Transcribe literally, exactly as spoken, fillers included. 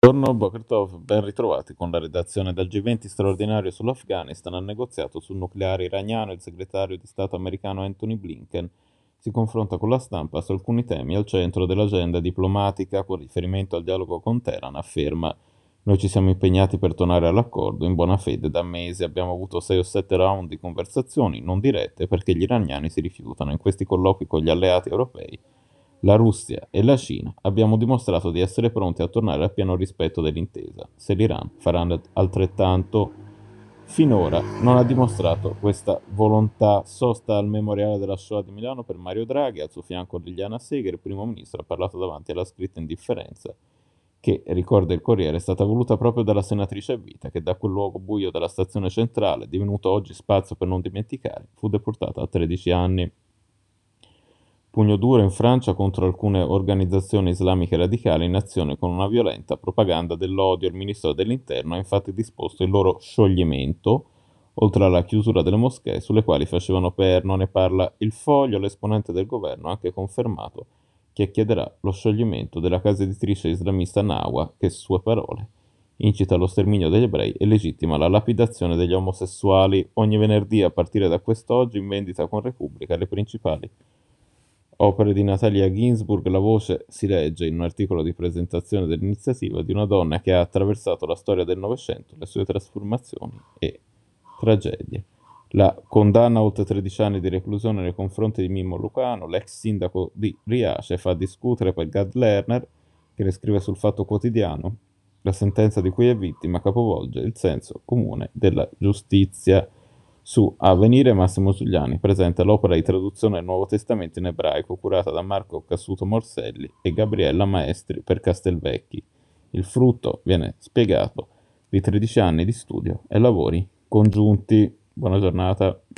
Buongiorno, Boker Tov, ben ritrovati con la redazione del G venti straordinario sull'Afghanistan. Al negoziato sul nucleare iraniano il segretario di Stato americano Anthony Blinken si confronta con la stampa su alcuni temi al centro dell'agenda diplomatica. Con riferimento al dialogo con Teheran afferma: noi ci siamo impegnati per tornare all'accordo in buona fede da mesi, abbiamo avuto sei o sette round di conversazioni non dirette perché gli iraniani si rifiutano. In questi colloqui con gli alleati europei, la Russia e la Cina, abbiamo dimostrato di essere pronti a tornare al pieno rispetto dell'intesa. Se l'Iran farà altrettanto, finora non ha dimostrato questa volontà. Sosta al memoriale della Shoah di Milano per Mario Draghi, al suo fianco Liliana Segre. Il primo ministro ha parlato davanti alla scritta indifferenza che, ricorda il Corriere, è stata voluta proprio dalla senatrice a vita, che da quel luogo buio della stazione centrale, divenuto oggi spazio per non dimenticare, fu deportata a tredici anni. Pugno duro in Francia contro alcune organizzazioni islamiche radicali in azione con una violenta propaganda dell'odio. Il ministro dell'Interno ha infatti disposto il loro scioglimento, oltre alla chiusura delle moschee sulle quali facevano perno. Ne parla Il Foglio. L'esponente del governo ha anche confermato che chiederà lo scioglimento della casa editrice islamista Nawa, che, sue parole, incita allo sterminio degli ebrei e legittima la lapidazione degli omosessuali. Ogni venerdì, a partire da quest'oggi, in vendita con Repubblica, le principali opere di Natalia Ginsburg. La voce, si legge in un articolo di presentazione dell'iniziativa, di una donna che ha attraversato la storia del Novecento, le sue trasformazioni e tragedie. La condanna a oltre tredici anni di reclusione nei confronti di Mimmo Lucano, l'ex sindaco di Riace, fa discutere per Gad Lerner, che ne scrive sul Fatto Quotidiano. La sentenza di cui è vittima capovolge il senso comune della giustizia. Su Avvenire, Massimo Giuliani presenta l'opera di traduzione del Nuovo Testamento in ebraico curata da Marco Cassuto Morselli e Gabriella Maestri per Castelvecchi. Il frutto, viene spiegato, di tredici anni di studio e lavori congiunti. Buona giornata.